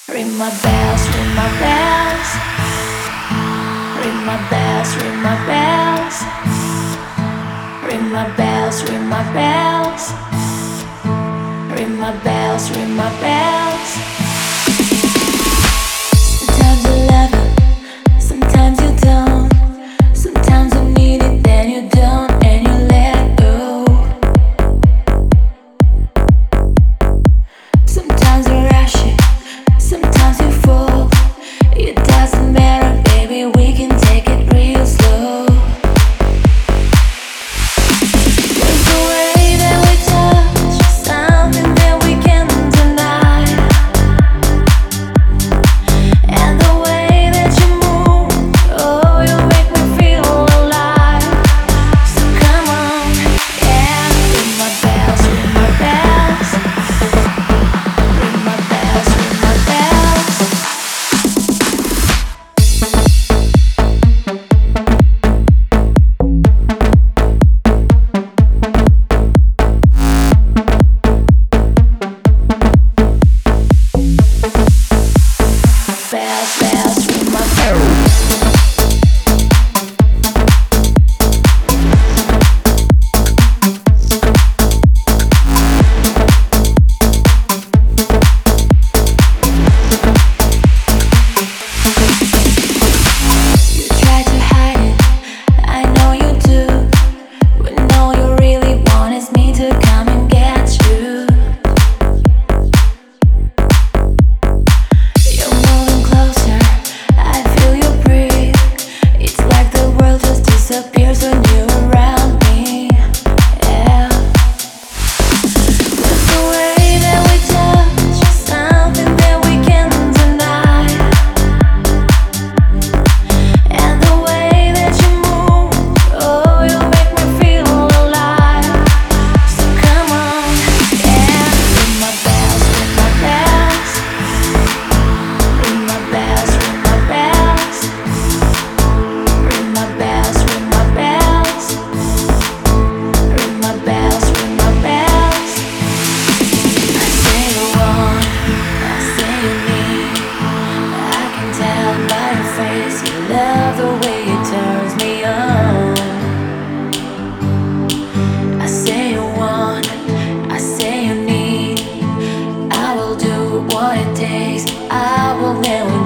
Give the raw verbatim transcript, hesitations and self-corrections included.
Ring my bells, ring my bells. Ring my bells, ring my bells. Ring my bells, ring my bells. Ring my bells, ring my bells. Sometimes you love it, sometimes you don't. Sometimes you need it, then you don't, and you let it go. Sometimes you rush it, sometimes you fall. It doesn't matter, baby, we can take it real slow. There's a way that we touch, something that we can't deny. And the way that you move, oh, you make me feel alive. So come on, yeah, ring my bells, ring my bells. Ring my bells, ring my bells. Bells, bells, ring my bells. You try to hide it, I know you do. When all you really want is me to come and get you. You're moving closer, I feel you breathe. It's like the world just disappears when you're around me. Yeah. There's a way that we touch, something that we can't deny. And the way that you move, oh, you make me feel alive. So come on, yeah, ring my bells, ring my bells. Ring my bells, ring my bells. Ring my bells, ring my bells. Ring my bells, ring my bells. I say you want, I say you need. I can tell by your face you love the way it turns me on. I say you want, I say you need. I will do what it takes, I will never